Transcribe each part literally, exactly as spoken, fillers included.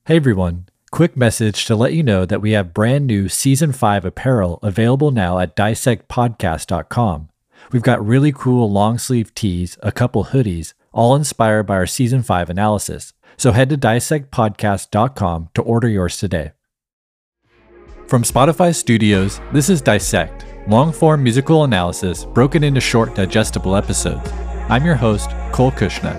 Hey everyone, quick message to let you know that we have brand new Season five apparel available now at dissect podcast dot com. We've got really cool long sleeve tees, a couple hoodies, all inspired by our Season five analysis. So head to dissect podcast dot com to order yours today. From Spotify Studios, this is Dissect, long-form musical analysis broken into short, digestible episodes. I'm your host, Cole Kushner.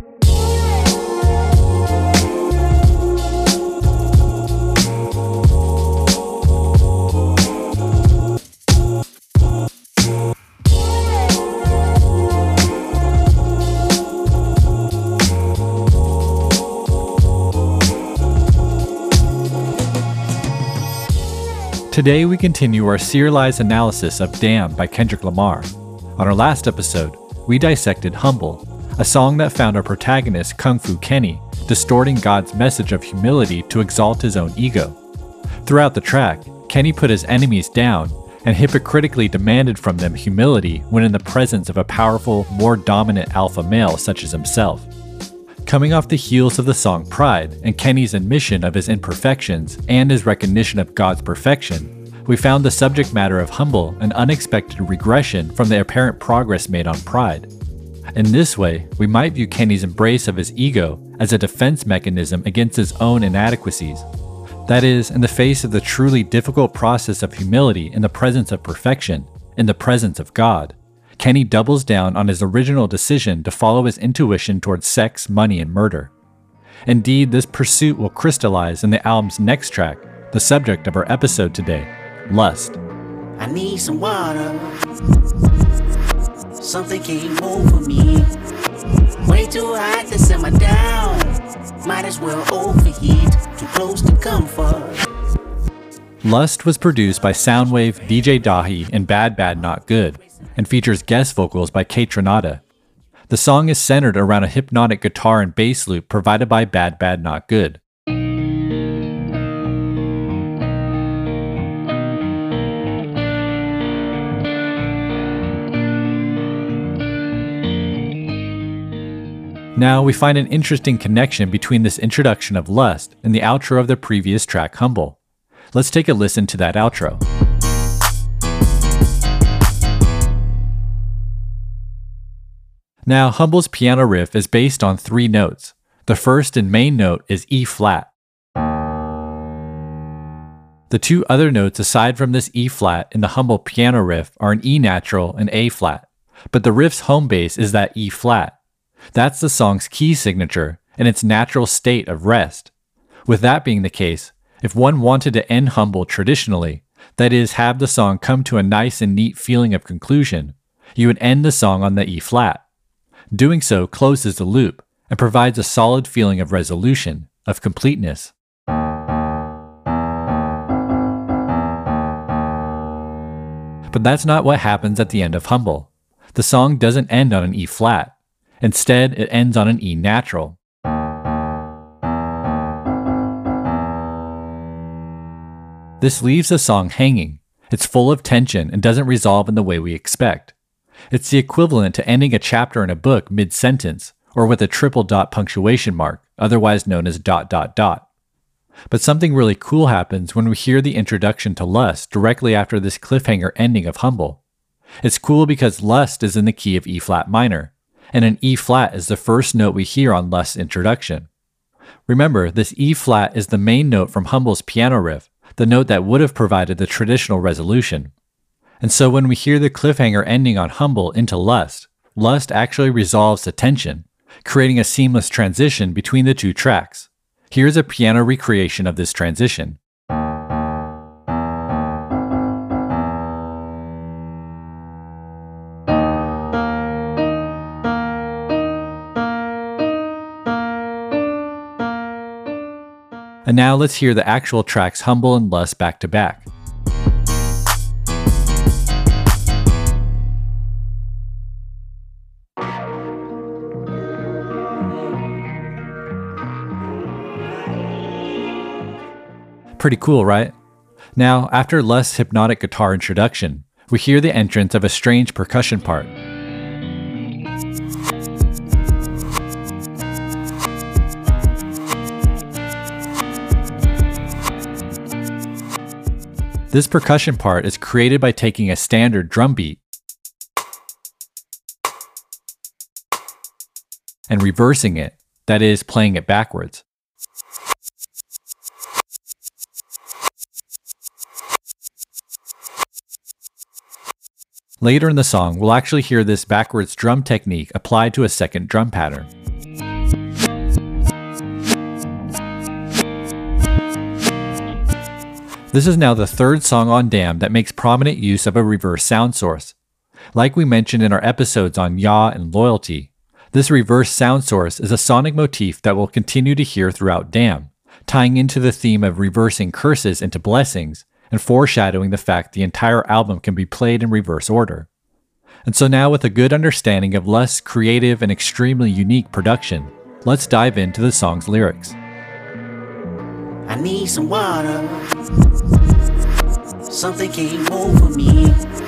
Today we continue our serialized analysis of Damn by Kendrick Lamar. On our last episode, we dissected Humble, a song that found our protagonist Kung Fu Kenny distorting God's message of humility to exalt his own ego. Throughout the track, Kenny put his enemies down and hypocritically demanded from them humility when in the presence of a powerful, more dominant alpha male such as himself. Coming off the heels of the song Pride and Kenny's admission of his imperfections and his recognition of God's perfection, we found the subject matter of Humble an unexpected regression from the apparent progress made on Pride. In this way, we might view Kenny's embrace of his ego as a defense mechanism against his own inadequacies. That is, in the face of the truly difficult process of humility in the presence of perfection, in the presence of God, Kenny doubles down on his original decision to follow his intuition towards sex, money, and murder. Indeed, this pursuit will crystallize in the album's next track, the subject of our episode today, Lust. I need some water. Something came over me. Way too hot to simmer down. Might as well overheat. Too close to comfort. Lust was produced by Soundwave, D J Dahi, and Bad Bad Not Good, and features guest vocals by Kaytranada. The song is centered around a hypnotic guitar and bass loop provided by Bad Bad Not Good. Now we find an interesting connection between this introduction of Lust and the outro of the previous track Humble. Let's take a listen to that outro. Now, Humble's piano riff is based on three notes. The first and main note is E flat. The two other notes aside from this E flat in the Humble piano riff are an E natural and A flat, but the riff's home base is that E flat. That's the song's key signature and its natural state of rest. With that being the case, if one wanted to end Humble traditionally, that is, have the song come to a nice and neat feeling of conclusion, you would end the song on the E flat. Doing so closes the loop and provides a solid feeling of resolution, of completeness. But that's not what happens at the end of Humble. The song doesn't end on an E flat. Instead, it ends on an E natural. This leaves the song hanging. It's full of tension and doesn't resolve in the way we expect. It's the equivalent to ending a chapter in a book mid-sentence, or with a triple dot punctuation mark, otherwise known as dot dot dot. But something really cool happens when we hear the introduction to Lust directly after this cliffhanger ending of Humble. It's cool because Lust is in the key of E flat minor, and an E flat is the first note we hear on Lust's introduction. Remember, this E flat is the main note from Humble's piano riff, the note that would have provided the traditional resolution. And so when we hear the cliffhanger ending on Humble into Lust, Lust actually resolves the tension, creating a seamless transition between the two tracks. Here's a piano recreation of this transition. And now let's hear the actual tracks Humble and Lust back to back. Pretty cool, right? Now, after Lust's hypnotic guitar introduction, we hear the entrance of a strange percussion part. This percussion part is created by taking a standard drum beat and reversing it, that is, playing it backwards. Later in the song, we'll actually hear this backwards drum technique applied to a second drum pattern. This is now the third song on Damn that makes prominent use of a reverse sound source. Like we mentioned in our episodes on Yah and Loyalty, this reverse sound source is a sonic motif that we'll continue to hear throughout Damn, tying into the theme of reversing curses into blessings and foreshadowing the fact the entire album can be played in reverse order. And so now, with a good understanding of Lust's creative and extremely unique production, let's dive into the song's lyrics. I need some water. Something came over me.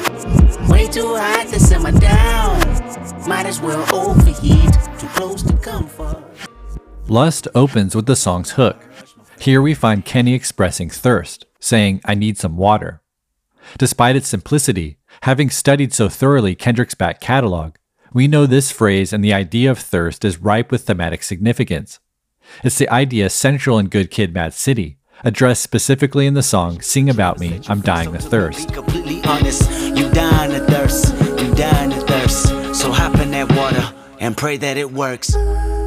Way too hot to simmer down. Might as well overheat. Too close to comfort. Lust opens with the song's hook. Here we find Kenny expressing thirst, saying, "I need some water." Despite its simplicity, having studied so thoroughly Kendrick's back catalog, we know this phrase and the idea of thirst is ripe with thematic significance. It's the idea central in Good Kid, Mad City, addressed specifically in the song Sing About Me, I'm Dying of Thirst. Completely honest, you dying of thirst, you dying of thirst. So hop in that water and pray that it works.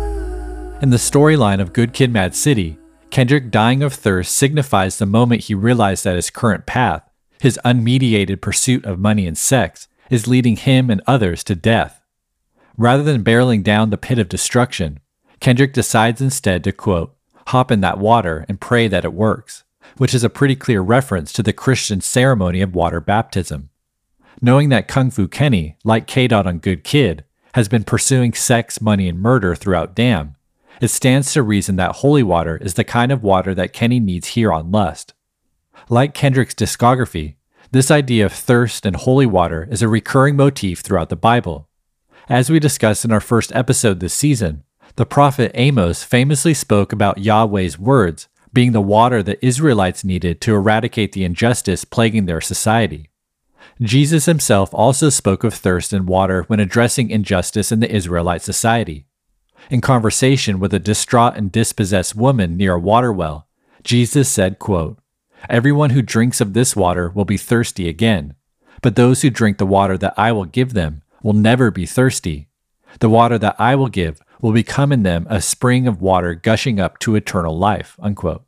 In the storyline of Good Kid, Mad City, Kendrick dying of thirst signifies the moment he realized that his current path, his unmediated pursuit of money and sex, is leading him and others to death. Rather than barreling down the pit of destruction, Kendrick decides instead to, quote, hop in that water and pray that it works, which is a pretty clear reference to the Christian ceremony of water baptism. Knowing that Kung Fu Kenny, like K-Dot on Good Kid, has been pursuing sex, money, and murder throughout Damn, it stands to reason that holy water is the kind of water that Kenny needs here on Lust. Like Kendrick's discography, this idea of thirst and holy water is a recurring motif throughout the Bible. As we discussed in our first episode this season, the prophet Amos famously spoke about Yahweh's words being the water the Israelites needed to eradicate the injustice plaguing their society. Jesus himself also spoke of thirst and water when addressing injustice in the Israelite society. In conversation with a distraught and dispossessed woman near a water well, Jesus said, quote, everyone who drinks of this water will be thirsty again, but those who drink the water that I will give them will never be thirsty. The water that I will give will become in them a spring of water gushing up to eternal life, unquote.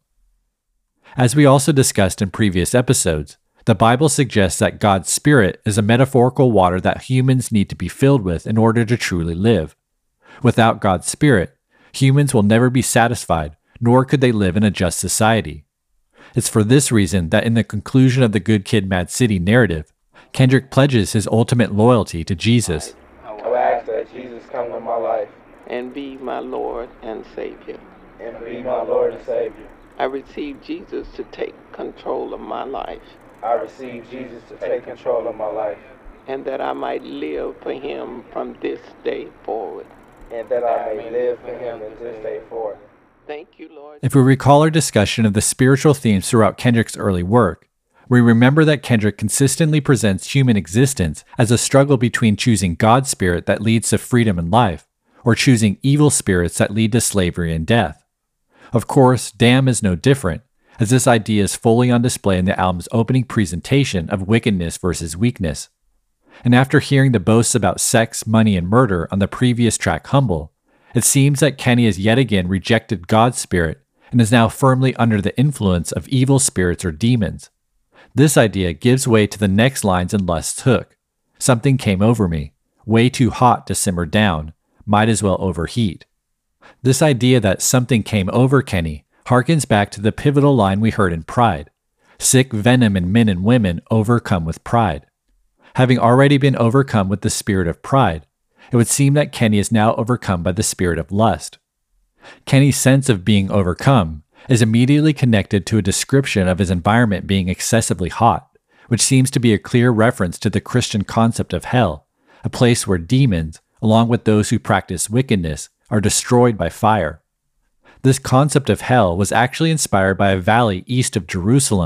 As we also discussed in previous episodes, the Bible suggests that God's Spirit is a metaphorical water that humans need to be filled with in order to truly live. Without God's Spirit, humans will never be satisfied, nor could they live in a just society. It's for this reason that in the conclusion of the Good Kid, Mad City narrative, Kendrick pledges his ultimate loyalty to Jesus. I will ask that Jesus come into my life and be my Lord and Savior. and be my Lord and Savior. I receive Jesus to take control of my life, I receive Jesus to take control of my life, and that I might live for him from this day forward. and that I may live for him in this day forward. Thank you, Lord. If we recall our discussion of the spiritual themes throughout Kendrick's early work, we remember that Kendrick consistently presents human existence as a struggle between choosing God's spirit that leads to freedom and life, or choosing evil spirits that lead to slavery and death. Of course, Damn is no different, as this idea is fully on display in the album's opening presentation of wickedness versus weakness. And after hearing the boasts about sex, money, and murder on the previous track Humble, it seems that Kenny has yet again rejected God's spirit and is now firmly under the influence of evil spirits or demons. This idea gives way to the next lines in Lust's hook. Something came over me, way too hot to simmer down, might as well overheat. This idea that something came over Kenny harkens back to the pivotal line we heard in Pride. Sick venom in men and women overcome with pride. Having already been overcome with the spirit of pride, it would seem that Kenny is now overcome by the spirit of lust. Kenny's sense of being overcome is immediately connected to a description of his environment being excessively hot, which seems to be a clear reference to the Christian concept of hell, a place where demons, along with those who practice wickedness, are destroyed by fire. This concept of hell was actually inspired by a valley east of Jerusalem,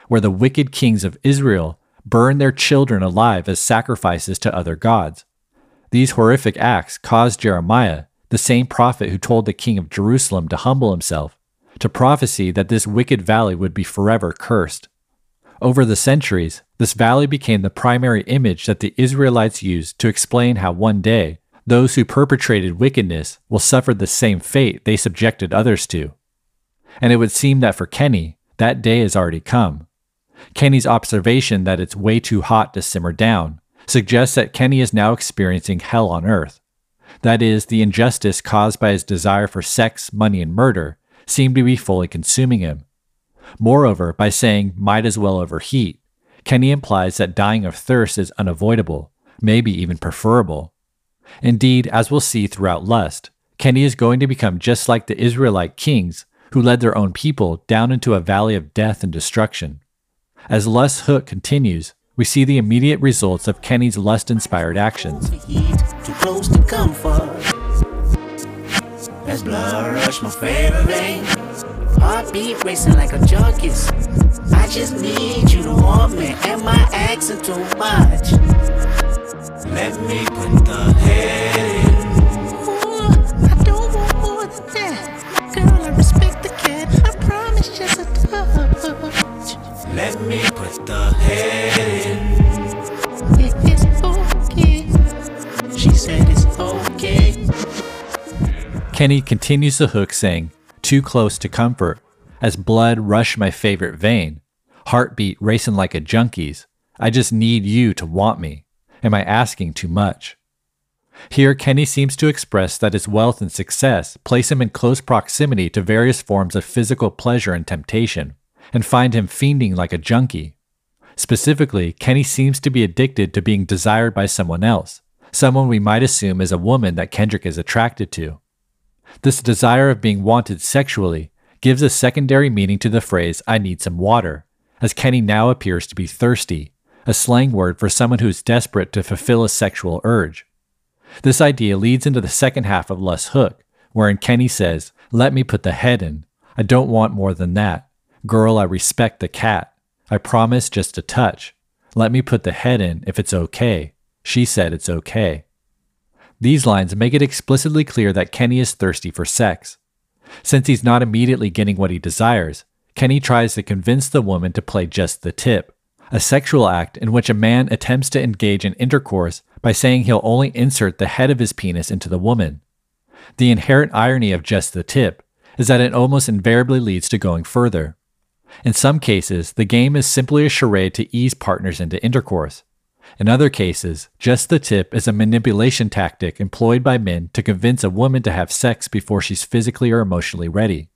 where the wicked kings of Israel burned their children alive as sacrifices to other gods. These horrific acts caused Jeremiah, the same prophet who told the king of Jerusalem to humble himself, to prophesy that this wicked valley would be forever cursed. Over the centuries, this valley became the primary image that the Israelites used to explain how one day those who perpetrated wickedness will suffer the same fate they subjected others to. And it would seem that for Kenny, that day has already come. Kenny's observation that it's way too hot to simmer down suggests that Kenny is now experiencing hell on earth. That is, the injustice caused by his desire for sex, money, and murder seemed to be fully consuming him. Moreover, by saying might as well overheat, Kenny implies that dying of thirst is unavoidable, maybe even preferable. Indeed, as we'll see throughout Lust, Kenny is going to become just like the Israelite kings who led their own people down into a valley of death and destruction. As Lust's hook continues, we see the immediate results of Kenny's lust-inspired actions. Too close to comfort. As blood rush my favorite vein. Heartbeat racing like a junkie's. I just need you to want me. Am I asking too much? Let me put the head in. Ooh, I don't want more than that. Girl, I respect the cat. I promise just a touch. Let me put the head in. It is okay. She said it's okay. Kenny continues the hook saying, too close to comfort, as blood rush my favorite vein, heartbeat racing like a junkie's. I just need you to want me. Am I asking too much? Here, Kenny seems to express that his wealth and success place him in close proximity to various forms of physical pleasure and temptation, and find him fiending like a junkie. Specifically, Kenny seems to be addicted to being desired by someone else, someone we might assume is a woman that Kendrick is attracted to. This desire of being wanted sexually gives a secondary meaning to the phrase, I need some water, as Kenny now appears to be thirsty, a slang word for someone who is desperate to fulfill a sexual urge. This idea leads into the second half of Lust's hook, wherein Kenny says, let me put the head in. I don't want more than that. Girl, I respect the cat. I promise just a touch. Let me put the head in if it's okay. She said it's okay. These lines make it explicitly clear that Kenny is thirsty for sex. Since he's not immediately getting what he desires, Kenny tries to convince the woman to play just the tip, a sexual act in which a man attempts to engage in intercourse by saying he'll only insert the head of his penis into the woman. The inherent irony of just the tip is that it almost invariably leads to going further. In some cases, the game is simply a charade to ease partners into intercourse. In other cases, just the tip is a manipulation tactic employed by men to convince a woman to have sex before she's physically or emotionally ready.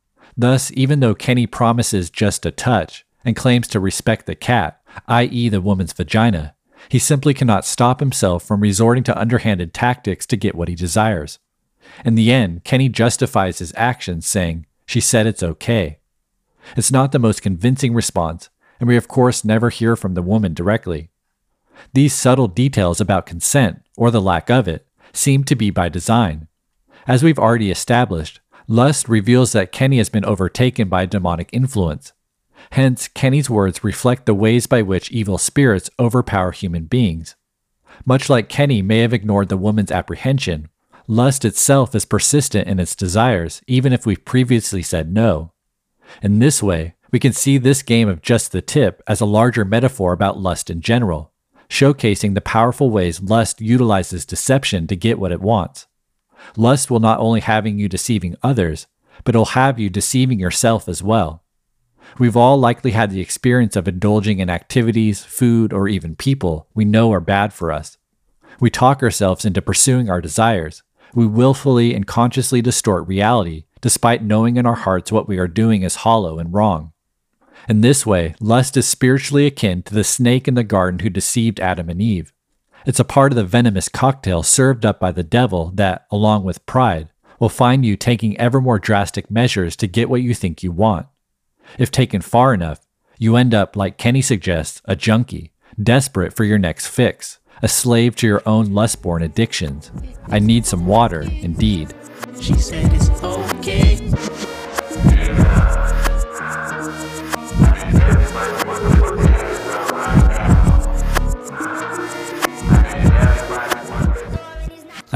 Thus, even though Kenny promises just a touch and claims to respect the cat, that is the woman's vagina, he simply cannot stop himself from resorting to underhanded tactics to get what he desires. In the end, Kenny justifies his actions saying, she said it's okay. It's not the most convincing response, and we of course never hear from the woman directly. These subtle details about consent, or the lack of it, seem to be by design. As we've already established, Lust reveals that Kenny has been overtaken by a demonic influence. Hence, Kenny's words reflect the ways by which evil spirits overpower human beings. Much like Kenny may have ignored the woman's apprehension, Lust itself is persistent in its desires, even if we've previously said no. In this way, we can see this game of just the tip as a larger metaphor about lust in general, showcasing the powerful ways lust utilizes deception to get what it wants. Lust will not only have you deceiving others, but it'll have you deceiving yourself as well. We've all likely had the experience of indulging in activities, food, or even people we know are bad for us. We talk ourselves into pursuing our desires. We willfully and consciously distort reality, despite knowing in our hearts what we are doing is hollow and wrong. In this way, lust is spiritually akin to the snake in the garden who deceived Adam and Eve. It's a part of the venomous cocktail served up by the devil that, along with pride, will find you taking ever more drastic measures to get what you think you want. If taken far enough, you end up, like Kenny suggests, a junkie, desperate for your next fix, a slave to your own lust-born addictions. I need some water, indeed. She said it's okay. Yeah. I mean, everybody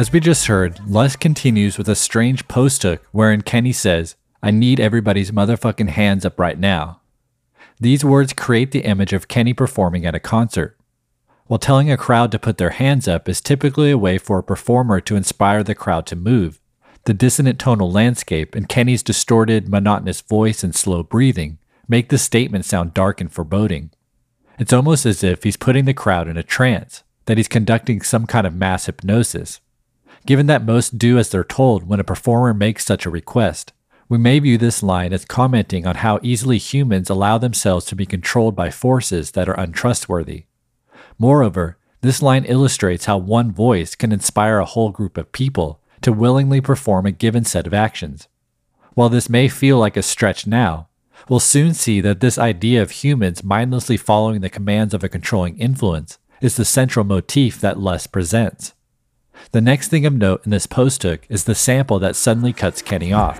As we just heard, Lust continues with a strange post-hook wherein Kenny says, "I need everybody's motherfucking hands up right now." These words create the image of Kenny performing at a concert. While telling a crowd to put their hands up is typically a way for a performer to inspire the crowd to move, the dissonant tonal landscape and Kenny's distorted, monotonous voice and slow breathing make the statement sound dark and foreboding. It's almost as if he's putting the crowd in a trance, that he's conducting some kind of mass hypnosis. Given that most do as they're told when a performer makes such a request, we may view this line as commenting on how easily humans allow themselves to be controlled by forces that are untrustworthy. Moreover, this line illustrates how one voice can inspire a whole group of people to willingly perform a given set of actions. While this may feel like a stretch now, we'll soon see that this idea of humans mindlessly following the commands of a controlling influence is the central motif that Lust presents. The next thing of note in this post-hook is the sample that suddenly cuts Kenny off.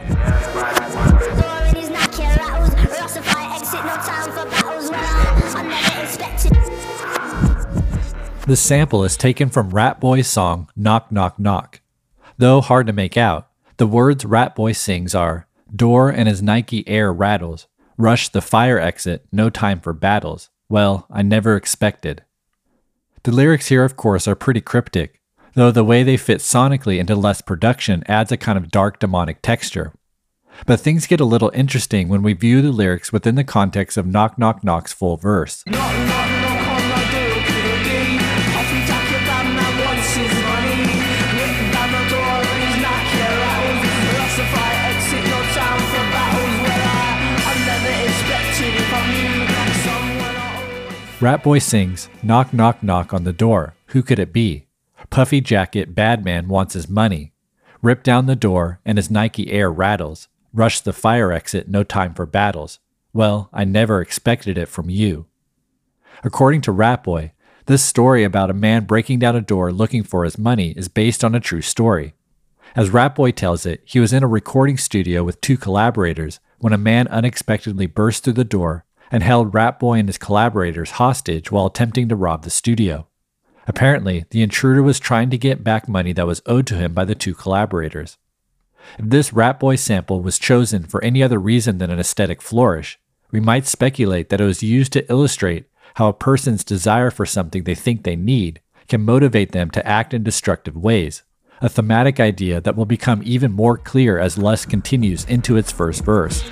This sample is taken from Rat Boy's song Knock Knock Knock. Though hard to make out, the words Rat Boy sings are, "Door and his Nike Air rattles, rush the fire exit, no time for battles. Well, I never expected." The lyrics here of course are pretty cryptic, though the way they fit sonically into Lust's production adds a kind of dark demonic texture. But things get a little interesting when we view the lyrics within the context of Knock Knock Knock's full verse. Knock, knock, knock on my door, could it be? Off we tack your bad man wants his money. Written down the door, he's not your rattles. Lost the fire exit, no time for battles. Well, I, I never expected it from you. Someone I... Rat Boy sings, "Knock knock knock on the door, who could it be? Puffy jacket, bad man wants his money. Rip down the door and his Nike Air rattles. Rush the fire exit, no time for battles. Well, I never expected it from you." According to Rat Boy, this story about a man breaking down a door looking for his money is based on a true story. As Rat Boy tells it, he was in a recording studio with two collaborators when a man unexpectedly burst through the door and held Rat Boy and his collaborators hostage while attempting to rob the studio. Apparently, the intruder was trying to get back money that was owed to him by the two collaborators. If this Rat Boy sample was chosen for any other reason than an aesthetic flourish, we might speculate that it was used to illustrate how a person's desire for something they think they need can motivate them to act in destructive ways, a thematic idea that will become even more clear as Lust continues into its first verse.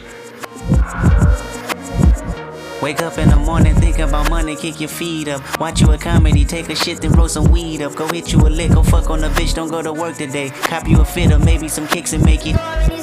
Wake up in the morning, think about money, kick your feet up. Watch you a comedy, take a shit, then roll some weed up. Go hit you a lick, go fuck on a bitch, don't go to work today. Cop you a fit or maybe some kicks and make it.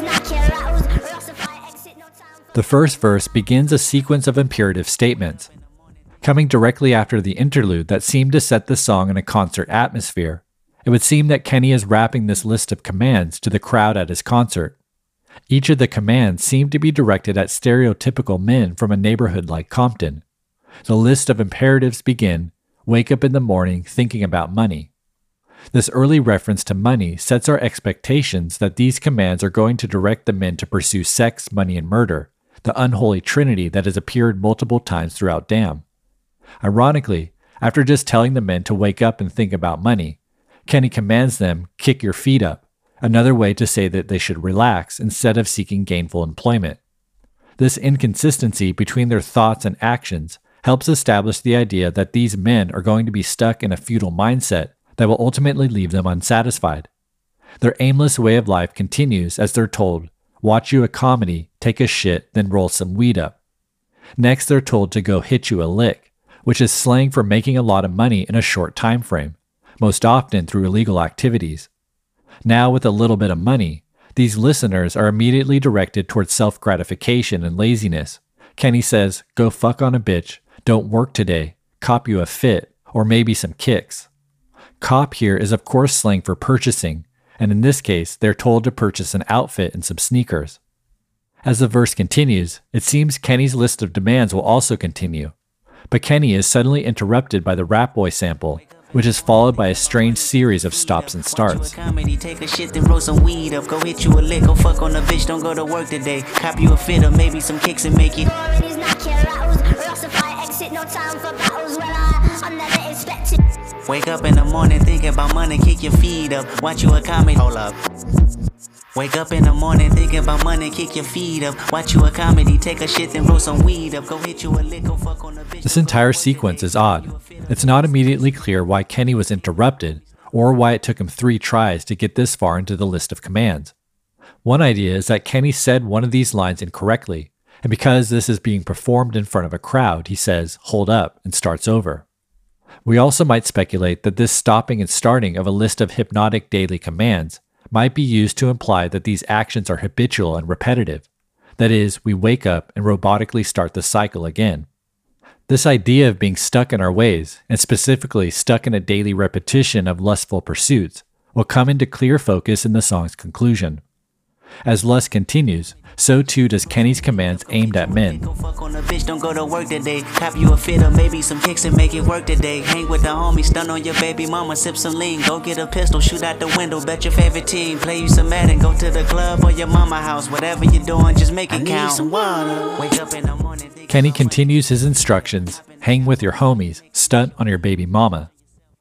The first verse begins a sequence of imperative statements. Coming directly after the interlude that seemed to set the song in a concert atmosphere, it would seem that Kenny is rapping this list of commands to the crowd at his concert. Each of the commands seemed to be directed at stereotypical men from a neighborhood like Compton. The list of imperatives begin, "Wake up in the morning thinking about money." This early reference to money sets our expectations that these commands are going to direct the men to pursue sex, money, and murder, the unholy trinity that has appeared multiple times throughout Damn. Ironically, after just telling the men to wake up and think about money, Kenny commands them, "Kick your feet up," another way to say that they should relax instead of seeking gainful employment. This inconsistency between their thoughts and actions helps establish the idea that these men are going to be stuck in a futile mindset that will ultimately leave them unsatisfied. Their aimless way of life continues as they're told, "Watch you a comedy, take a shit, then roll some weed up." Next, they're told to go hit you a lick, which is slang for making a lot of money in a short time frame, most often through illegal activities. Now, with a little bit of money, these listeners are immediately directed towards self-gratification and laziness. Kenny says, "Go fuck on a bitch, don't work today, cop you a fit, or maybe some kicks." Cop here is of course slang for purchasing, and in this case, they're told to purchase an outfit and some sneakers. As the verse continues, it seems Kenny's list of demands will also continue, but Kenny is suddenly interrupted by the Rat Boy sample, which is followed by a strange series of stops and starts. Take a shit, then roll some weed up. Go hit you a lick, go fuck on a bitch, don't go to work today. Cop you a fit or maybe some kicks and make it. kill rattles. Rastafari exit, no time for battles. Well, I, I'm never expected. Wake up in the morning, think about money, kick your feet up. Watch you a comedy. Hold up. Wake up in the morning, think about money, kick your feet up. Watch you a comedy, take a shit, then roll some weed up. Go hit you a lick, go fuck on a bitch. This entire sequence is odd. It's not immediately clear why Kenny was interrupted, or why it took him three tries to get this far into the list of commands. One idea is that Kenny said one of these lines incorrectly, and because this is being performed in front of a crowd, he says, "Hold up," and starts over. We also might speculate that this stopping and starting of a list of hypnotic daily commands might be used to imply that these actions are habitual and repetitive. That is, we wake up and robotically start the cycle again. This idea of being stuck in our ways, and specifically stuck in a daily repetition of lustful pursuits, will come into clear focus in the song's conclusion. As lust continues, so too does Kenny's commands aimed at men. Go fuck on a bitch, don't go to work today. Cop you a fit or maybe some kicks and make it work today. Hang with the homies, stun on your baby mama, sip some lean. Go get a pistol, shoot out the window, bet your favorite team. Play you some Madden, go to the club or your mama house. Whatever you're doing, just make it count. Some water. Wake up in the morning. Kenny continues his instructions: hang with your homies, stunt on your baby mama.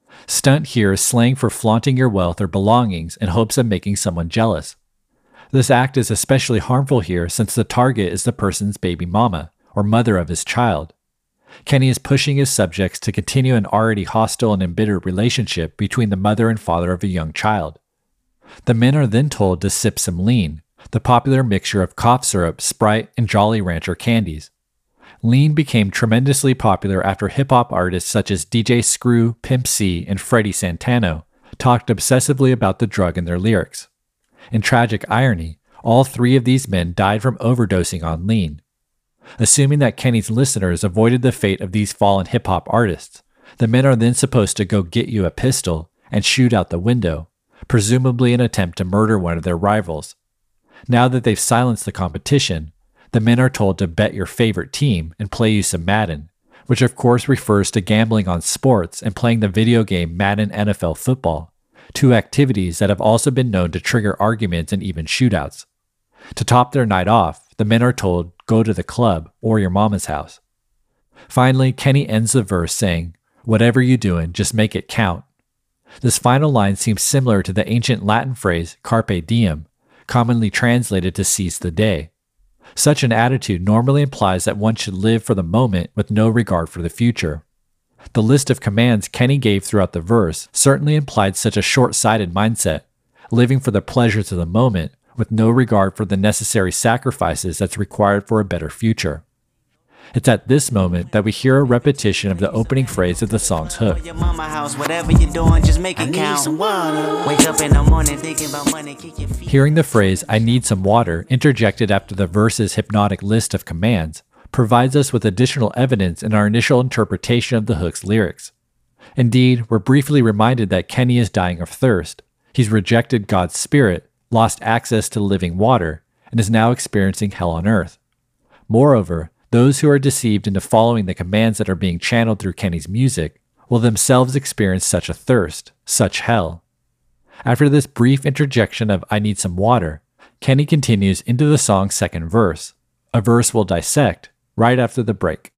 Stunt here is slang for flaunting your wealth or belongings in hopes of making someone jealous. This act is especially harmful here since the target is the person's baby mama, or mother of his child. Kenny is pushing his subjects to continue an already hostile and embittered relationship between the mother and father of a young child. The men are then told to sip some lean, the popular mixture of cough syrup, Sprite, and Jolly Rancher candies. Lean became tremendously popular after hip-hop artists such as D J Screw, Pimp C, and Freddie Santano talked obsessively about the drug in their lyrics. In tragic irony, all three of these men died from overdosing on lean. Assuming that Kenny's listeners avoided the fate of these fallen hip-hop artists, the men are then supposed to go get you a pistol and shoot out the window, presumably an attempt to murder one of their rivals. Now that they've silenced the competition, the men are told to bet your favorite team and play you some Madden, which of course refers to gambling on sports and playing the video game Madden N F L Football, two activities that have also been known to trigger arguments and even shootouts. To top their night off, the men are told, go to the club or your mama's house. Finally, Kenny ends the verse saying, "Whatever you doing, just make it count." This final line seems similar to the ancient Latin phrase carpe diem, commonly translated to seize the day. Such an attitude normally implies that one should live for the moment with no regard for the future. The list of commands Kenny gave throughout the verse certainly implied such a short-sighted mindset, living for the pleasures of the moment with no regard for the necessary sacrifices that's required for a better future. It's at this moment that we hear a repetition of the opening phrase of the song's hook. Hearing the phrase, "I need some water," interjected after the verse's hypnotic list of commands, provides us with additional evidence in our initial interpretation of the hook's lyrics. Indeed, we're briefly reminded that Kenny is dying of thirst. He's rejected God's spirit, lost access to living water, and is now experiencing hell on earth. Moreover, those who are deceived into following the commands that are being channeled through Kenny's music will themselves experience such a thirst, such hell. After this brief interjection of "I need some water," Kenny continues into the song's second verse, a verse we'll dissect right after the break.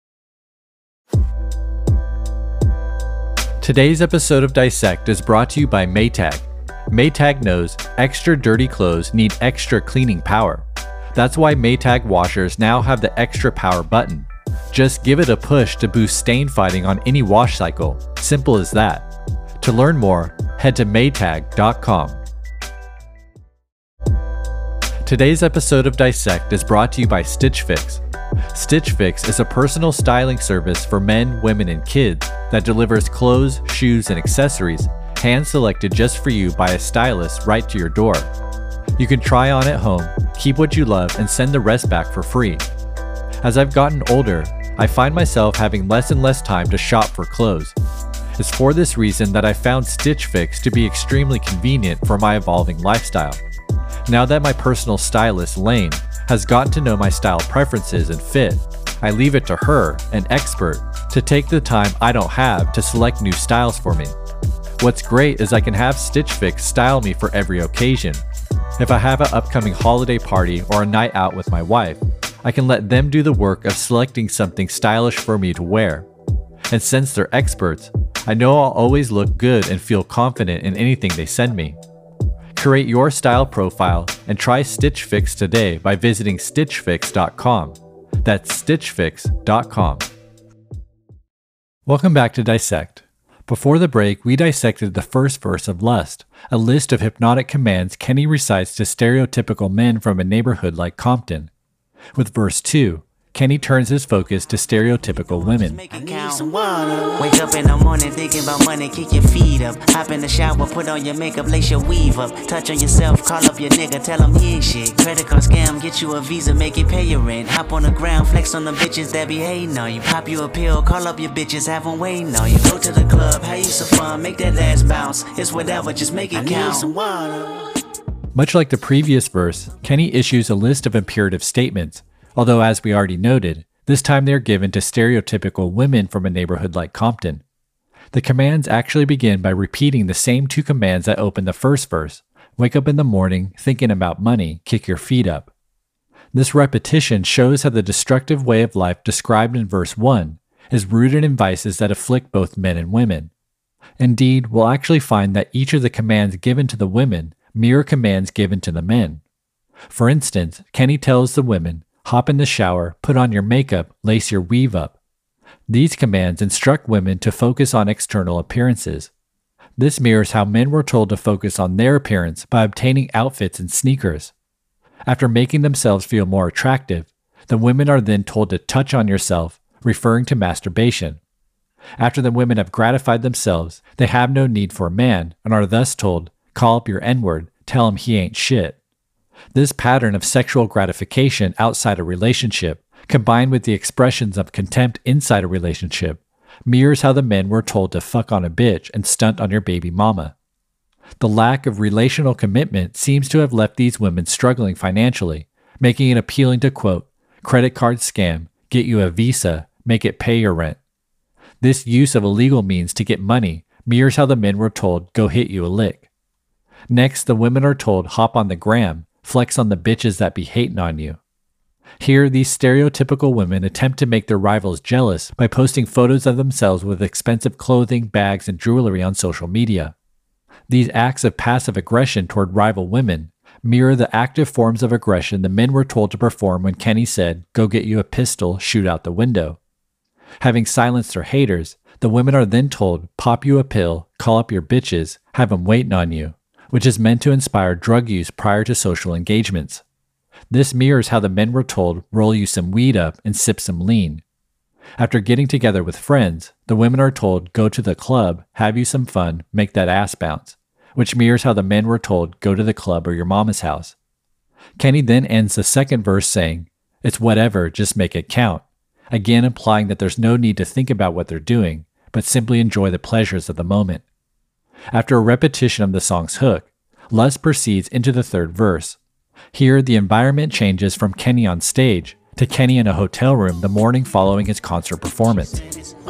Today's episode of Dissect is brought to you by Maytag. Maytag knows extra dirty clothes need extra cleaning power. That's why Maytag washers now have the extra power button. Just give it a push to boost stain fighting on any wash cycle. Simple as that. To learn more, head to maytag dot com. Today's episode of Dissect is brought to you by Stitch Fix. Stitch Fix is a personal styling service for men, women, and kids that delivers clothes, shoes, and accessories hand-selected just for you by a stylist right to your door. You can try on at home, keep what you love, and send the rest back for free. As I've gotten older, I find myself having less and less time to shop for clothes. It's for this reason that I found Stitch Fix to be extremely convenient for my evolving lifestyle. Now that my personal stylist, Lane, has gotten to know my style preferences and fit, I leave it to her, an expert, to take the time I don't have to select new styles for me. What's great is I can have Stitch Fix style me for every occasion. If I have an upcoming holiday party or a night out with my wife, I can let them do the work of selecting something stylish for me to wear. And since they're experts, I know I'll always look good and feel confident in anything they send me. Create your style profile and try Stitch Fix today by visiting stitch fix dot com. That's stitch fix dot com. Welcome back to Dissect. Before the break, we dissected the first verse of Lust, a list of hypnotic commands Kenny recites to stereotypical men from a neighborhood like Compton. With verse two, Kenny turns his focus to stereotypical women. I need some water. Wake up in the morning thinking about money, kick your feet up. Hop in the shower, put on your makeup, lace your weave up. Touch on yourself, call up your nigga, tell him he ain't shit. Credit card scam, get you a visa, make it pay your rent. Hop on the ground, flex on the bitches that be hating on you. Pop you a pill, call up your bitches, have them waiting on you. Go to the club, have you some fun, make that ass bounce. It's whatever, just make it I count. I need some water. Much like the previous verse, Kenny issues a list of imperative statements. Although, as we already noted, this time they are given to stereotypical women from a neighborhood like Compton. The commands actually begin by repeating the same two commands that open the first verse: wake up in the morning, thinking about money, kick your feet up. This repetition shows how the destructive way of life described in verse one is rooted in vices that afflict both men and women. Indeed, we'll actually find that each of the commands given to the women mirror commands given to the men. For instance, Kenny tells the women, hop in the shower, put on your makeup, lace your weave up. These commands instruct women to focus on external appearances. This mirrors how men were told to focus on their appearance by obtaining outfits and sneakers. After making themselves feel more attractive, the women are then told to touch on yourself, referring to masturbation. After the women have gratified themselves, they have no need for a man and are thus told, call up your N-word, tell him he ain't shit. This pattern of sexual gratification outside a relationship, combined with the expressions of contempt inside a relationship, mirrors how the men were told to fuck on a bitch and stunt on your baby mama. The lack of relational commitment seems to have left these women struggling financially, making it appealing to quote, credit card scam, get you a visa, make it pay your rent. This use of illegal means to get money mirrors how the men were told, go hit you a lick. Next, the women are told, hop on the gram, flex on the bitches that be hating on you. Here, these stereotypical women attempt to make their rivals jealous by posting photos of themselves with expensive clothing, bags, and jewelry on social media. These acts of passive aggression toward rival women mirror the active forms of aggression the men were told to perform when Kenny said, go get you a pistol, shoot out the window. Having silenced their haters, the women are then told, pop you a pill, call up your bitches, have them waiting on you, which is meant to inspire drug use prior to social engagements. This mirrors how the men were told, roll you some weed up and sip some lean. After getting together with friends, the women are told, go to the club, have you some fun, make that ass bounce, which mirrors how the men were told, go to the club or your mama's house. Kenny then ends the second verse saying, it's whatever, just make it count, again implying that there's no need to think about what they're doing, but simply enjoy the pleasures of the moment. After a repetition of the song's hook, Lust proceeds into the third verse. Here, the environment changes from Kenny on stage to Kenny in a hotel room the morning following his concert performance.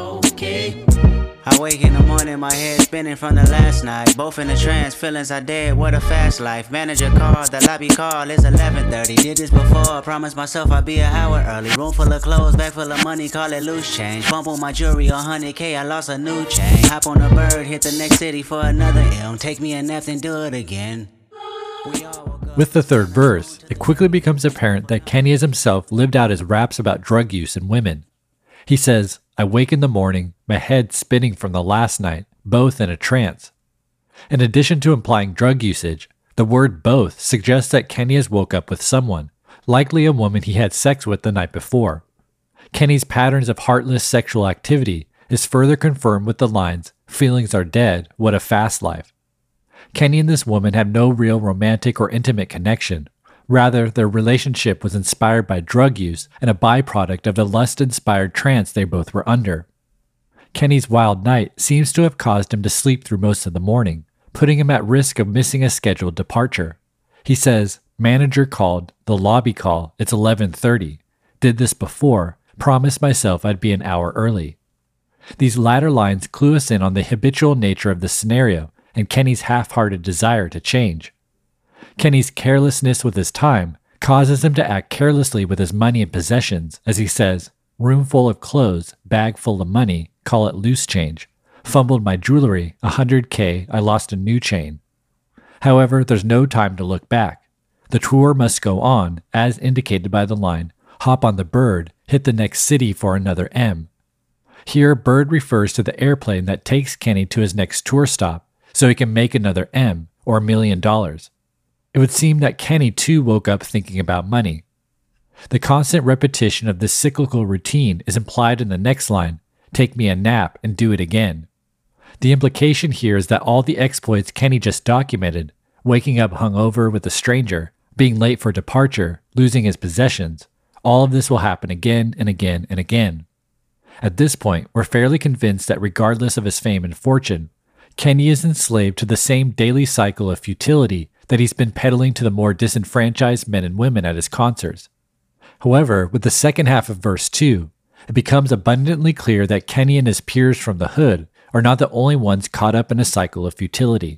Okay. I wake in the morning, my head spinning from the last night. Both in a trance, feelings are dead, what a fast life. Manager called, the lobby call, it's eleven thirty. Did this before, promised myself I'd be an hour early. Room full of clothes, bag full of money, call it loose change. Bump on my jewelry, one hundred K, I lost a new chain. Hop on a bird, hit the next city for another M. Take me a nap, then do it again. With the third verse, it quickly becomes apparent that Kenny has himself lived out his raps about drug use and women. He says, I wake in the morning, my head spinning from the last night, both in a trance. In addition to implying drug usage, the word both suggests that Kenny has woke up with someone, likely a woman he had sex with the night before. Kenny's patterns of heartless sexual activity is further confirmed with the lines, feelings are dead, what a fast life. Kenny and this woman have no real romantic or intimate connection. Rather, their relationship was inspired by drug use and a byproduct of the lust-inspired trance they both were under. Kenny's wild night seems to have caused him to sleep through most of the morning, putting him at risk of missing a scheduled departure. He says, manager called, the lobby call, it's eleven thirty. Did this before, promised myself I'd be an hour early. These latter lines clue us in on the habitual nature of the scenario and Kenny's half-hearted desire to change. Kenny's carelessness with his time causes him to act carelessly with his money and possessions, as he says, "Room full of clothes, bag full of money, call it loose change. Fumbled my jewelry, one hundred K, I lost a new chain." However, there's no time to look back. The tour must go on, as indicated by the line, "Hop on the Bird, hit the next city for another M." Here, Bird refers to the airplane that takes Kenny to his next tour stop, so he can make another M, or a million dollars. It would seem that Kenny too woke up thinking about money. The constant repetition of this cyclical routine is implied in the next line, "Take me a nap and do it again." The implication here is that all the exploits Kenny just documented, waking up hungover with a stranger, being late for departure, losing his possessions, all of this will happen again and again and again. At this point, we're fairly convinced that regardless of his fame and fortune, Kenny is enslaved to the same daily cycle of futility that he's been peddling to the more disenfranchised men and women at his concerts. However, with the second half of verse two, it becomes abundantly clear that Kenny and his peers from the hood are not the only ones caught up in a cycle of futility.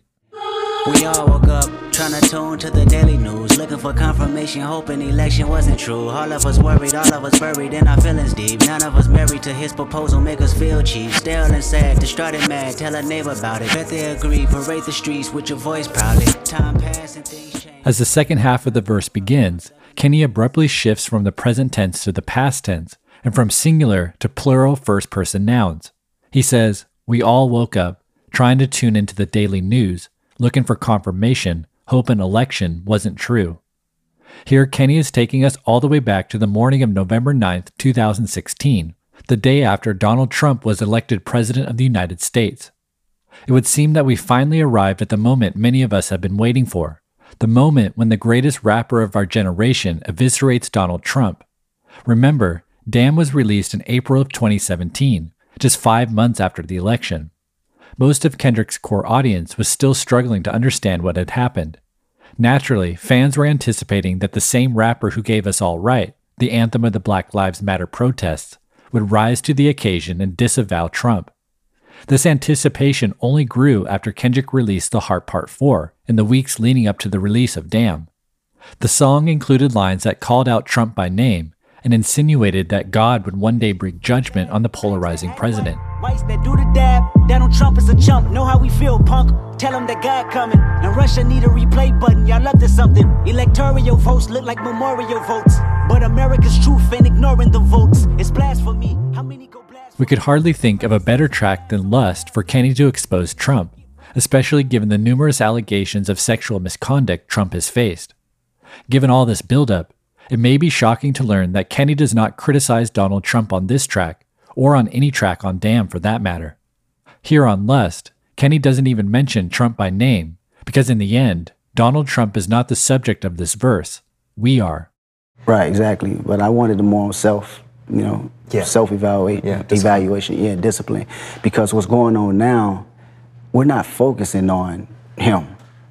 We all woke up trying to tune to the daily news, looking for confirmation, hoping the election wasn't true. All of us worried, all of us buried in our feelings deep. None of us married to his proposal, make us feel cheap. Stale and sad, distraught and mad, tell a neighbor about it. Bet they agree, parade the streets with your voice proudly. Time passed and things change. As the second half of the verse begins, Kenny abruptly shifts from the present tense to the past tense, and from singular to plural first-person nouns. He says, "We all woke up, trying to tune into the daily news, looking for confirmation, hoping election wasn't true." Here, Kenny is taking us all the way back to the morning of November ninth, two thousand sixteen, the day after Donald Trump was elected President of the United States. It would seem that we finally arrived at the moment many of us have been waiting for, the moment when the greatest rapper of our generation eviscerates Donald Trump. Remember, Damn was released in April of twenty seventeen, just five months after the election. Most of Kendrick's core audience was still struggling to understand what had happened. Naturally, fans were anticipating that the same rapper who gave us All Right, the anthem of the Black Lives Matter protests, would rise to the occasion and disavow Trump. This anticipation only grew after Kendrick released The Heart Part four in the weeks leading up to the release of Damn. The song included lines that called out Trump by name and insinuated that God would one day bring judgment on the polarizing president. Whites that do the dab, Donald Trump is a chump. Know how we feel, punk. Tell him that God coming. And Russia need a replay button. Y'all up to something. Electoral votes look like memorial votes. But America's truth ain't ignoring the votes. It's blasphemy. How many go blasphemy? We could hardly think of a better track than Lust for Kenny to expose Trump, especially given the numerous allegations of sexual misconduct Trump has faced. Given all this buildup, it may be shocking to learn that Kenny does not criticize Donald Trump on this track, or on any track on Damn for that matter. Here on Lust, Kenny doesn't even mention Trump by name, because in the end, Donald Trump is not the subject of this verse. We are. Right, exactly. But I wanted the more self, you know, Yeah. self-evaluate, Yeah, evaluation, yeah, discipline. Because what's going on now, we're not focusing on him.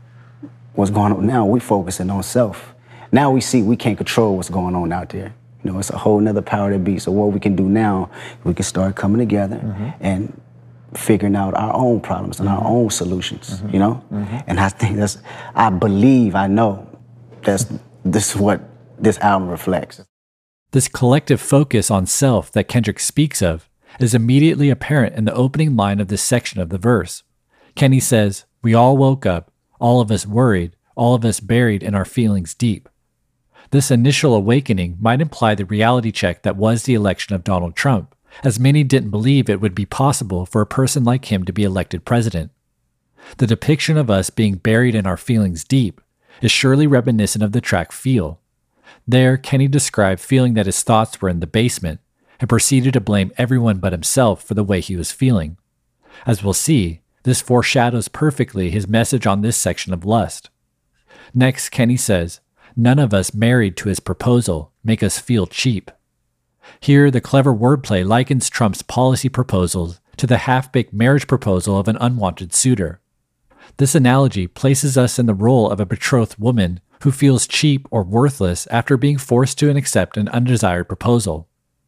What's going on now, we're focusing on self. Now we see we can't control what's going on out there. You know, it's a whole nother power that be. So what we can do now, we can start coming together mm-hmm. and figuring out our own problems and mm-hmm. our own solutions, mm-hmm. you know? Mm-hmm. And I think that's, I believe, I know, that's this is what this album reflects. This collective focus on self that Kendrick speaks of is immediately apparent in the opening line of this section of the verse. Kenny says, "We all woke up, all of us worried, all of us buried in our feelings deep." This initial awakening might imply the reality check that was the election of Donald Trump, as many didn't believe it would be possible for a person like him to be elected president. The depiction of us being buried in our feelings deep is surely reminiscent of the track Feel. There, Kenny described feeling that his thoughts were in the basement and proceeded to blame everyone but himself for the way he was feeling. As we'll see, this foreshadows perfectly his message on this section of Lust. Next, Kenny says, "None of us married to his proposal make us feel cheap." Here, the clever wordplay likens Trump's policy proposals to the half-baked marriage proposal of an unwanted suitor. This analogy places us in the role of a betrothed woman who feels cheap or worthless after being forced to accept an undesired proposal.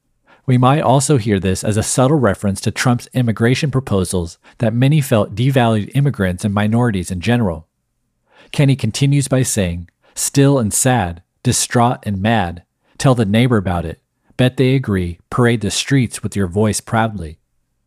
We might also hear this as a subtle reference to Trump's immigration proposals that many felt devalued immigrants and minorities in general. Kenny continues by saying, "Still and sad, distraught and mad, tell the neighbor about it, bet they agree, parade the streets with your voice proudly.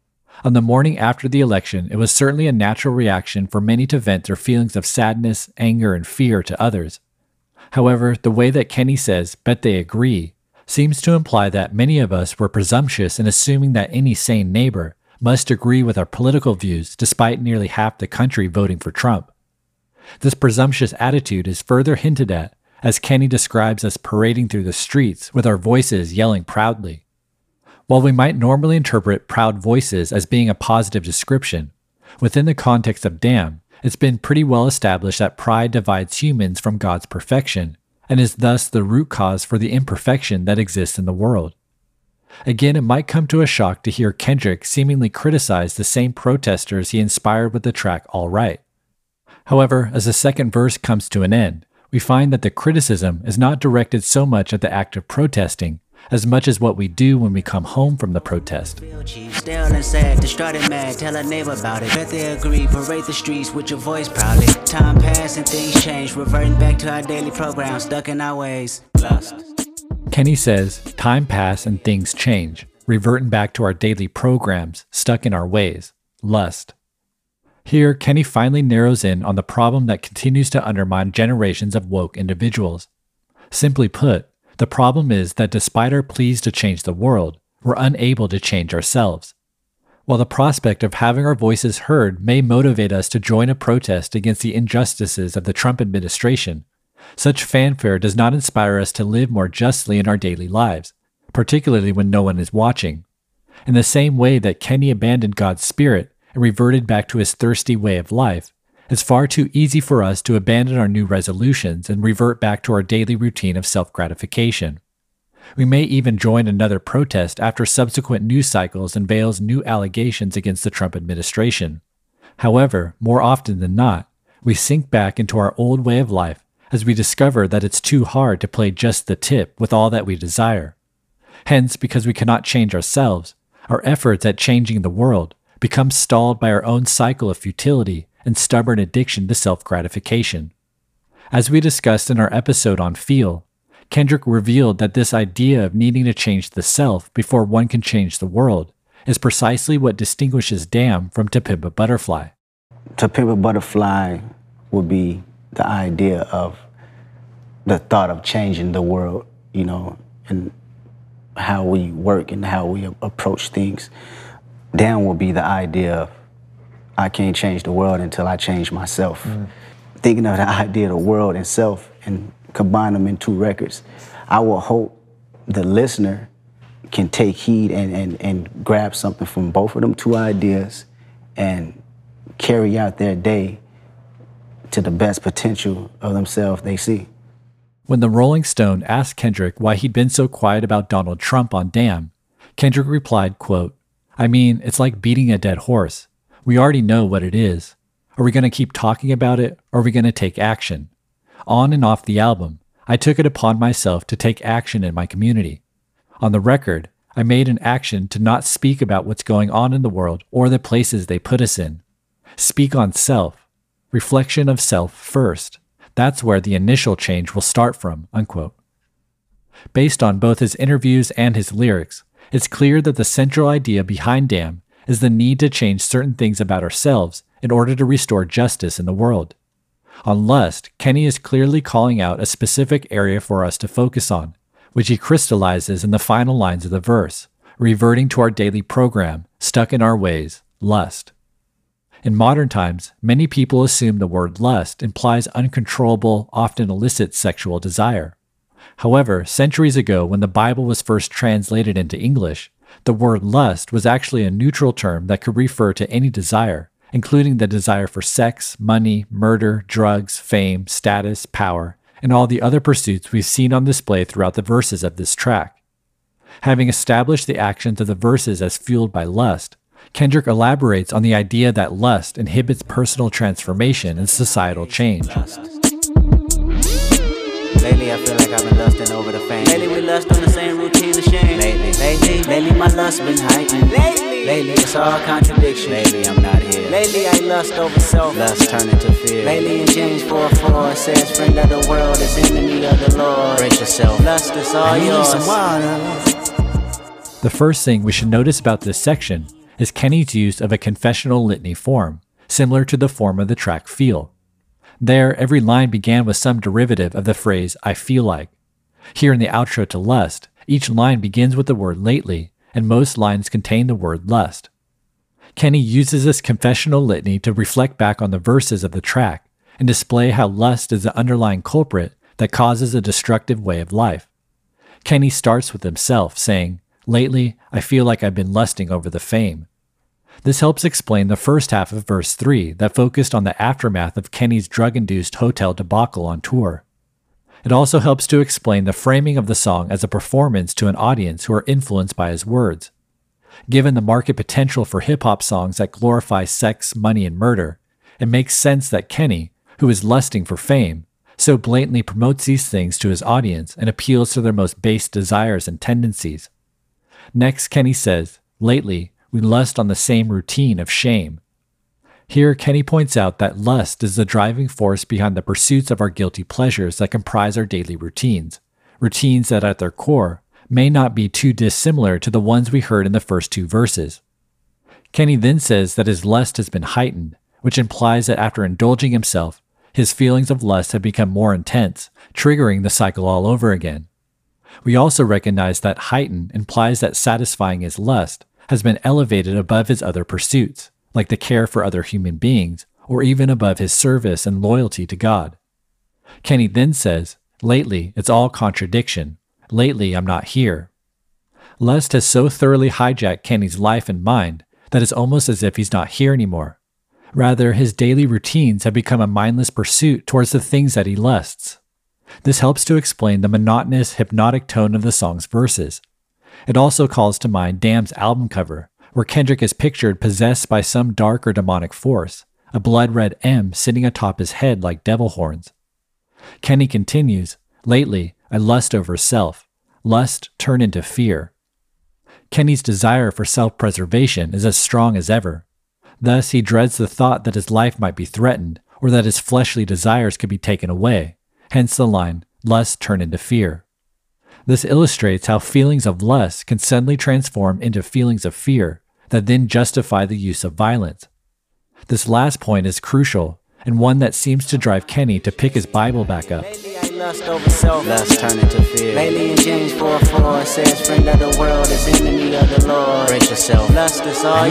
On the morning after the election, it was certainly a natural reaction for many to vent their feelings of sadness, anger, and fear to others. However, the way that Kenny says, bet they agree, seems to imply that many of us were presumptuous in assuming that any sane neighbor must agree with our political views despite nearly half the country voting for Trump. This presumptuous attitude is further hinted at as Kenny describes us parading through the streets with our voices yelling proudly. While we might normally interpret proud voices as being a positive description, within the context of Damn, it's been pretty well established that pride divides humans from God's perfection and is thus the root cause for the imperfection that exists in the world. Again, it might come to a shock to hear Kendrick seemingly criticize the same protesters he inspired with the track All Right. However, as the second verse comes to an end, we find that the criticism is not directed so much at the act of protesting as much as what we do when we come home from the protest. Still and sad, distraught mad, tell a neighbor about it. Bet they agree, parade the streets with your voice proudly. Time passed and things changed, reverting back to our daily program, stuck in our ways. Lust. Kenny says, time pass and things change, reverting back to our daily programs, stuck in our ways. Lust. Here, Kenny finally narrows in on the problem that continues to undermine generations of woke individuals. Simply put, the problem is that despite our pleas to change the world, we're unable to change ourselves. While the prospect of having our voices heard may motivate us to join a protest against the injustices of the Trump administration, such fanfare does not inspire us to live more justly in our daily lives, particularly when no one is watching. In the same way that Kenny abandoned God's spirit and reverted back to his thirsty way of life, it's far too easy for us to abandon our new resolutions and revert back to our daily routine of self-gratification. We may even join another protest after subsequent news cycles unveils new allegations against the Trump administration. However, more often than not, we sink back into our old way of life as we discover that it's too hard to play just the tip with all that we desire. Hence, because we cannot change ourselves, our efforts at changing the world become stalled by our own cycle of futility and stubborn addiction to self-gratification. As we discussed in our episode on Feel, Kendrick revealed that this idea of needing to change the self before one can change the world is precisely what distinguishes Damn from To Pimp a Butterfly. To Pimp a Butterfly would be the idea of the thought of changing the world, you know, and how we work and how we approach things. Damn would be the idea of I can't change the world until I change myself. Mm. Thinking of the idea of the world and self and combine them in two records, I will hope the listener can take heed and, and, and grab something from both of them two ideas and carry out their day to the best potential of themselves they see. When the Rolling Stone asked Kendrick why he'd been so quiet about Donald Trump on Damn, Kendrick replied, quote, I mean, it's like beating a dead horse. We already know what it is. Are we going to keep talking about it, or are we going to take action? On and off the album, I took it upon myself to take action in my community. On the record, I made an action to not speak about what's going on in the world or the places they put us in. Speak on self. Reflection of self first. That's where the initial change will start from, unquote. Based on both his interviews and his lyrics, it's clear that the central idea behind Damn is the need to change certain things about ourselves in order to restore justice in the world. On Lust, Kenny is clearly calling out a specific area for us to focus on, which he crystallizes in the final lines of the verse, reverting to our daily program, stuck in our ways, lust. In modern times, many people assume the word lust implies uncontrollable, often illicit sexual desire. However, centuries ago when the Bible was first translated into English, the word lust was actually a neutral term that could refer to any desire, including the desire for sex, money, murder, drugs, fame, status, power, and all the other pursuits we've seen on display throughout the verses of this track. Having established the actions of the verses as fueled by lust, Kendrick elaborates on the idea that lust inhibits personal transformation and societal change. Lately I feel like I've been lusting over the fame. Lately we lust on the same routine and shame. Lately, lately, lately my lust been heightened. Lately, lately it's all contradiction. Lately I'm not here. Lately I lust over self. Lust turn into fear. Lately in James four four says, friend of the world is enemy of the Lord. Brace yourself. Lust is all I yours. Some water. The first thing we should notice about this section is Kenny's use of a confessional litany form, similar to the form of the track Feel. There, every line began with some derivative of the phrase, I feel like. Here in the outro to Lust, each line begins with the word lately, and most lines contain the word lust. Kenny uses this confessional litany to reflect back on the verses of the track and display how lust is the underlying culprit that causes a destructive way of life. Kenny starts with himself, saying, lately, I feel like I've been lusting over the fame. This helps explain the first half of verse three that focused on the aftermath of Kenny's drug-induced hotel debacle on tour. It also helps to explain the framing of the song as a performance to an audience who are influenced by his words. Given the market potential for hip-hop songs that glorify sex, money, and murder, it makes sense that Kenny, who is lusting for fame, so blatantly promotes these things to his audience and appeals to their most base desires and tendencies. Next, Kenny says, lately, we lust on the same routine of shame. Here, Kenny points out that lust is the driving force behind the pursuits of our guilty pleasures that comprise our daily routines, routines that at their core may not be too dissimilar to the ones we heard in the first two verses. Kenny then says that his lust has been heightened, which implies that after indulging himself, his feelings of lust have become more intense, triggering the cycle all over again. We also recognize that heighten implies that satisfying his lust has been elevated above his other pursuits, like the care for other human beings, or even above his service and loyalty to God. Kenny then says, lately, it's all contradiction. Lately, I'm not here. Lust has so thoroughly hijacked Kenny's life and mind that it's almost as if he's not here anymore. Rather, his daily routines have become a mindless pursuit towards the things that he lusts. This helps to explain the monotonous, hypnotic tone of the song's verses. It also calls to mind Damn's album cover, where Kendrick is pictured possessed by some dark or demonic force, a blood-red M sitting atop his head like devil horns. Kenny continues, lately, I lust over self. Lust turn into fear. Kenny's desire for self-preservation is as strong as ever. Thus, he dreads the thought that his life might be threatened, or that his fleshly desires could be taken away, hence the line, lust turn into fear. This illustrates how feelings of lust can suddenly transform into feelings of fear that then justify the use of violence. This last point is crucial, and one that seems to drive Kenny to pick his Bible back up. Lately I lust over self, lust turn into fear. Lately in James four four says, friend of the world is enemy of the Lord. Brace yourself. Lust is all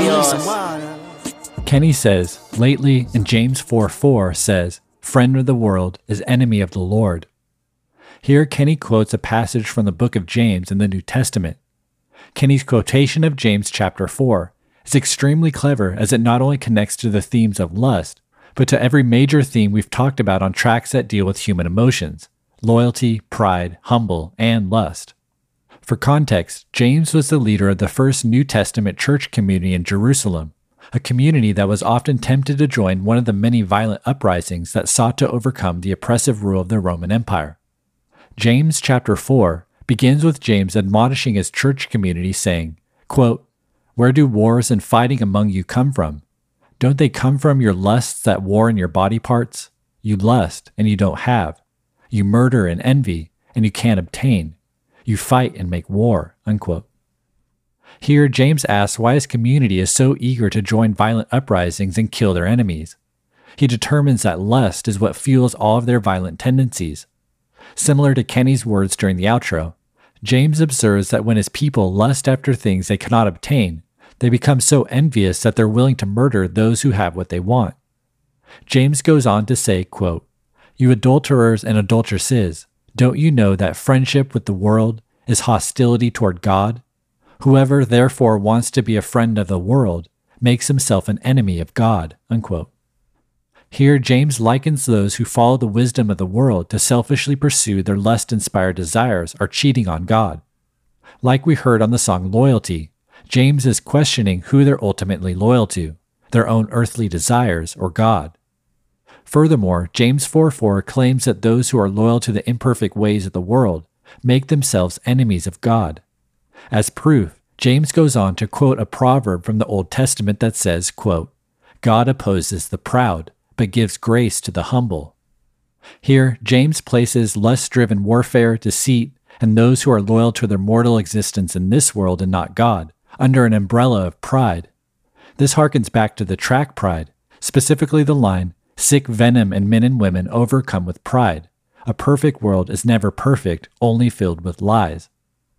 yours. Kenny says, lately in James four four says, friend of the world is enemy of the Lord. Here, Kenny quotes a passage from the book of James in the New Testament. Kenny's quotation of James chapter four is extremely clever as it not only connects to the themes of lust, but to every major theme we've talked about on tracks that deal with human emotions, loyalty, pride, humble, and lust. For context, James was the leader of the first New Testament church community in Jerusalem, a community that was often tempted to join one of the many violent uprisings that sought to overcome the oppressive rule of the Roman Empire. James chapter four begins with James admonishing his church community saying, quote, where do wars and fighting among you come from? Don't they come from your lusts that war in your body parts? You lust and you don't have. You murder and envy and you can't obtain. You fight and make war, unquote. Here, James asks why his community is so eager to join violent uprisings and kill their enemies. He determines that lust is what fuels all of their violent tendencies. Similar to Kenny's words during the outro, James observes that when his people lust after things they cannot obtain, they become so envious that they're willing to murder those who have what they want. James goes on to say, quote, you adulterers and adulteresses, don't you know that friendship with the world is hostility toward God? Whoever therefore wants to be a friend of the world makes himself an enemy of God, unquote. Here, James likens those who follow the wisdom of the world to selfishly pursue their lust-inspired desires are cheating on God. Like we heard on the song Loyalty, James is questioning who they're ultimately loyal to, their own earthly desires or God. Furthermore, James four four claims that those who are loyal to the imperfect ways of the world make themselves enemies of God. As proof, James goes on to quote a proverb from the Old Testament that says, quote, "God opposes the proud, but gives grace to the humble." Here, James places lust-driven warfare, deceit, and those who are loyal to their mortal existence in this world and not God, under an umbrella of pride. This harkens back to the track Pride, specifically the line, "Sick venom in men and women overcome with pride. A perfect world is never perfect, only filled with lies."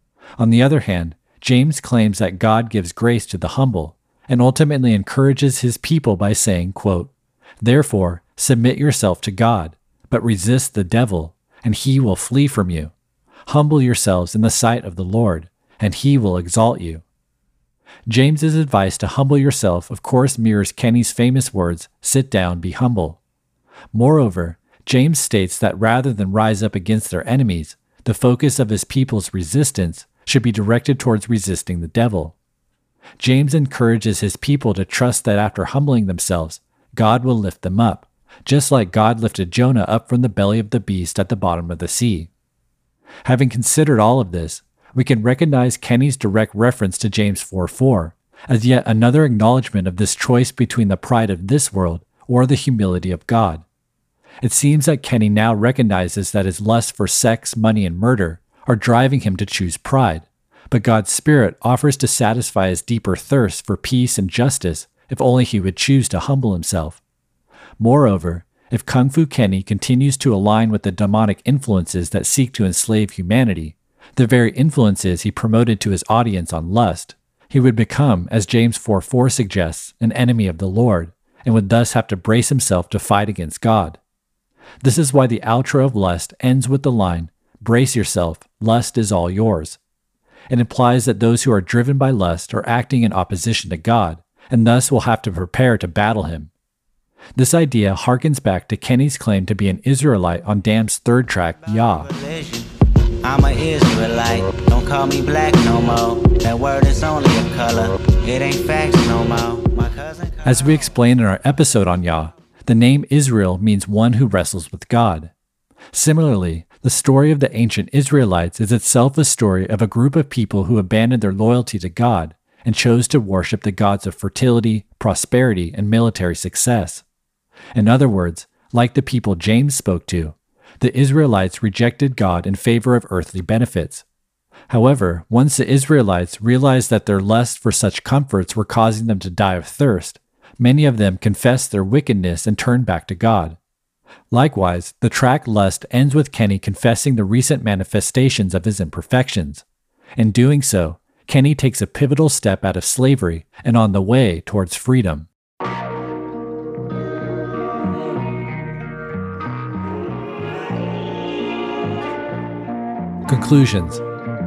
On the other hand, James claims that God gives grace to the humble, and ultimately encourages his people by saying, quote, "Therefore, submit yourself to God, but resist the devil, and he will flee from you. Humble yourselves in the sight of the Lord, and he will exalt you." James's advice to humble yourself, of course, mirrors Kenny's famous words, "Sit down, be humble." Moreover, James states that rather than rise up against their enemies, the focus of his people's resistance should be directed towards resisting the devil. James encourages his people to trust that after humbling themselves, God will lift them up, just like God lifted Jonah up from the belly of the beast at the bottom of the sea. Having considered all of this, we can recognize Kenny's direct reference to James four four as yet another acknowledgement of this choice between the pride of this world or the humility of God. It seems that Kenny now recognizes that his lust for sex, money, and murder are driving him to choose pride, but God's Spirit offers to satisfy his deeper thirst for peace and justice if only he would choose to humble himself. Moreover, if Kung Fu Kenny continues to align with the demonic influences that seek to enslave humanity, the very influences he promoted to his audience on lust, he would become, as James four four suggests, an enemy of the Lord, and would thus have to brace himself to fight against God. This is why the outro of Lust ends with the line, "Brace yourself, lust is all yours." It implies that those who are driven by lust are acting in opposition to God, and thus will have to prepare to battle him. This idea harkens back to Kenny's claim to be an Israelite on Damned's third track, Yah. I'm an Israelite, don't call me black no more. That word is only a color, it ain't facts no more. My cousin As we explained in our episode on Yah, the name Israel means one who wrestles with God. Similarly, the story of the ancient Israelites is itself a story of a group of people who abandoned their loyalty to God and chose to worship the gods of fertility, prosperity, and military success. In other words, like the people James spoke to, the Israelites rejected God in favor of earthly benefits. However, once the Israelites realized that their lust for such comforts were causing them to die of thirst, many of them confessed their wickedness and turned back to God. Likewise, the track Lust ends with Kenny confessing the recent manifestations of his imperfections. In doing so, Kenny takes a pivotal step out of slavery and on the way towards freedom. Conclusions.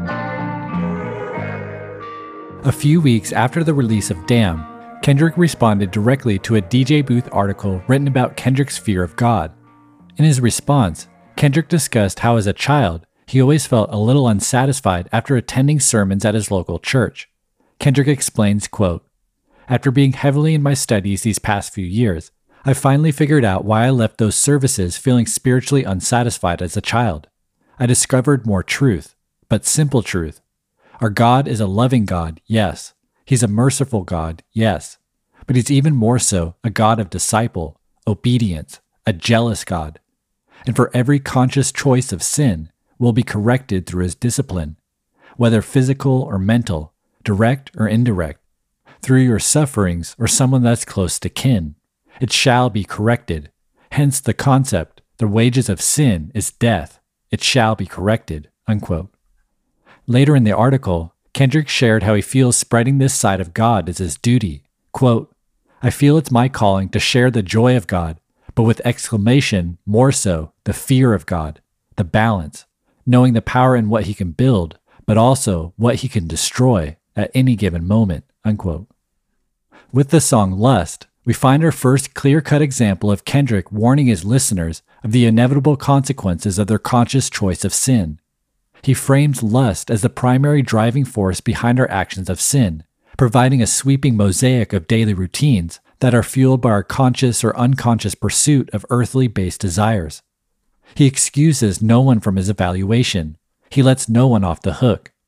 A few weeks after the release of Damn, Kendrick responded directly to a D J Booth article written about Kendrick's fear of God. In his response, Kendrick discussed how as a child, he always felt a little unsatisfied after attending sermons at his local church. Kendrick explains, quote, "After being heavily in my studies these past few years, I finally figured out why I left those services feeling spiritually unsatisfied as a child. I discovered more truth, but simple truth. Our God is a loving God, yes. He's a merciful God, yes. But he's even more so a God of disciple, obedience, a jealous God. And for every conscious choice of sin will be corrected through his discipline, whether physical or mental, direct or indirect, through your sufferings or someone that's close to kin. It shall be corrected. Hence the concept, the wages of sin is death. It shall be corrected," unquote. Later in the article, Kendrick shared how he feels spreading this side of God is his duty. Quote, "I feel it's my calling to share the joy of God, but with exclamation, more so, the fear of God, the balance, knowing the power in what he can build, but also what he can destroy at any given moment," unquote. With the song Lust, we find our first clear-cut example of Kendrick warning his listeners of the inevitable consequences of their conscious choice of sin. He frames lust as the primary driving force behind our actions of sin, providing a sweeping mosaic of daily routines that are fueled by our conscious or unconscious pursuit of earthly-based desires. He excuses no one from his evaluation. He lets no one off the hook.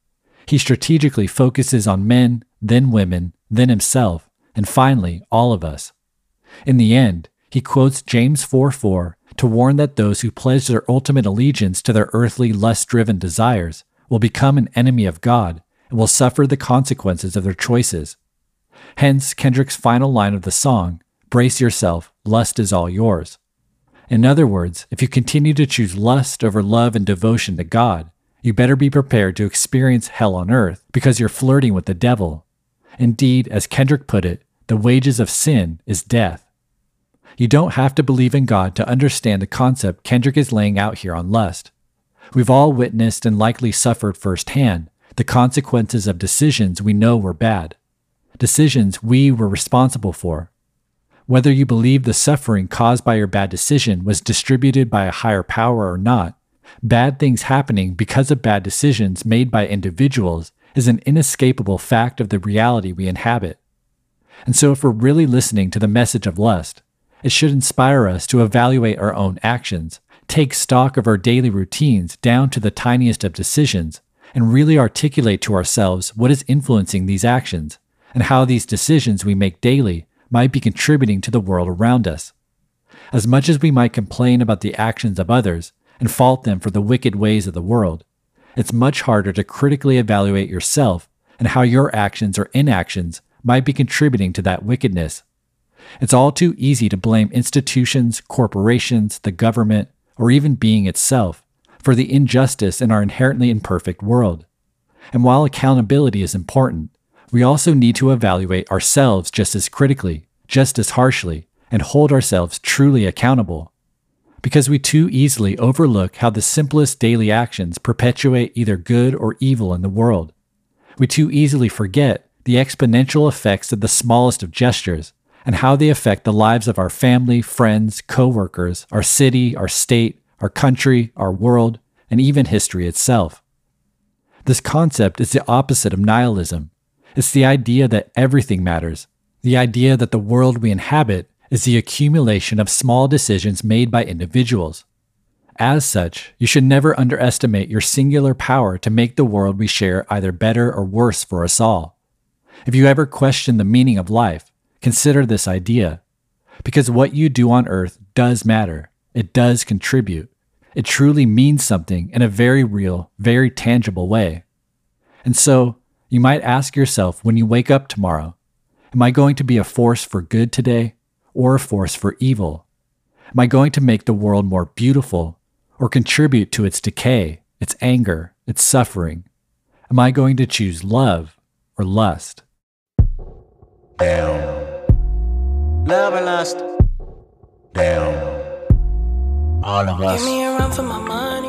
He strategically focuses on men, then women, then himself, and finally, all of us. In the end, he quotes James four four to warn that those who pledge their ultimate allegiance to their earthly, lust-driven desires will become an enemy of God and will suffer the consequences of their choices. Hence, Kendrick's final line of the song, "Brace yourself, lust is all yours." In other words, if you continue to choose lust over love and devotion to God, you better be prepared to experience hell on earth because you're flirting with the devil. Indeed, as Kendrick put it, the wages of sin is death. You don't have to believe in God to understand the concept Kendrick is laying out here on lust. We've all witnessed and likely suffered firsthand the consequences of decisions we know were bad, decisions we were responsible for. Whether you believe the suffering caused by your bad decision was distributed by a higher power or not, bad things happening because of bad decisions made by individuals is an inescapable fact of the reality we inhabit. And so if we're really listening to the message of lust, it should inspire us to evaluate our own actions, take stock of our daily routines down to the tiniest of decisions, and really articulate to ourselves what is influencing these actions, and how these decisions we make daily might be contributing to the world around us. As much as we might complain about the actions of others and fault them for the wicked ways of the world, it's much harder to critically evaluate yourself and how your actions or inactions might be contributing to that wickedness. It's all too easy to blame institutions, corporations, the government, or even being itself for the injustice in our inherently imperfect world. And while accountability is important, we also need to evaluate ourselves just as critically, just as harshly, and hold ourselves truly accountable. Because we too easily overlook how the simplest daily actions perpetuate either good or evil in the world. We too easily forget the exponential effects of the smallest of gestures, and how they affect the lives of our family, friends, co-workers, our city, our state, our country, our world, and even history itself. This concept is the opposite of nihilism. It's the idea that everything matters, the idea that the world we inhabit is the accumulation of small decisions made by individuals. As such, you should never underestimate your singular power to make the world we share either better or worse for us all. If you ever question the meaning of life, consider this idea, because what you do on earth does matter. It does contribute. It truly means something in a very real, very tangible way. And so, you might ask yourself when you wake up tomorrow, am I going to be a force for good today or a force for evil? Am I going to make the world more beautiful or contribute to its decay, its anger, its suffering? Am I going to choose love or lust? Down. Love or lust? Down. All of us. Give me a run for my money.